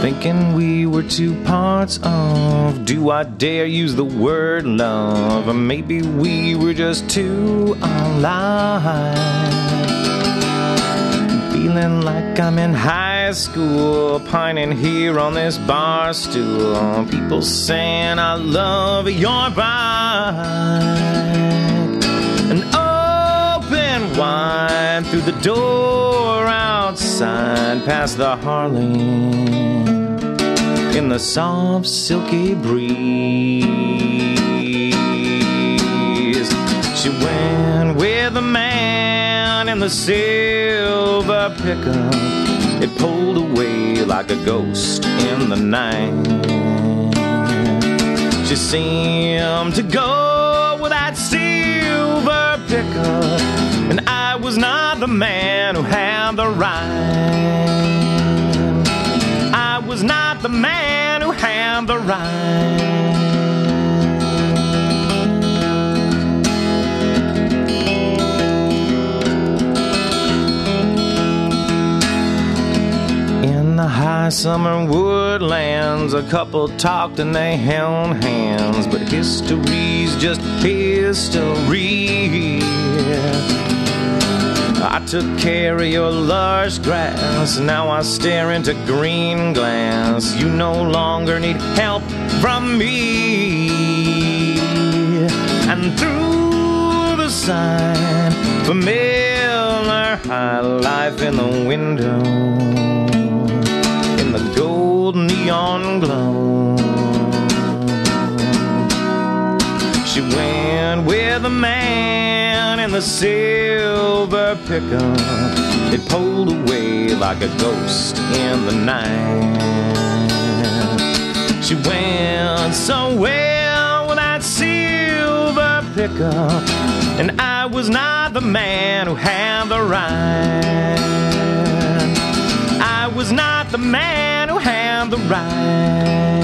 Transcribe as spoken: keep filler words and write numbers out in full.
thinking we were two parts of. Do I dare use the word love? Or maybe we were just too alive. Feeling like I'm in high school, pining here on this bar stool. People saying I love your bike. An open wide through the door outside, past the Harley in the soft silky breeze. She went with a man in the silver pickup. It pulled away like a ghost in the night. She seemed to go with that silver pickup, and I was not the man who had the right. I was not the man who had the right. In the high summer woodlands, a couple talked and they held hands, but history's just history. I took care of your lush grass, now I stare into green glass. You no longer need help from me. And through the sign, familiar high life in the window, in the gold neon glow. She went with a man in the silver pickup. It pulled away like a ghost in the night. She went so well with that silver pickup, and I was not the man who had the right. I was not the man who had the right.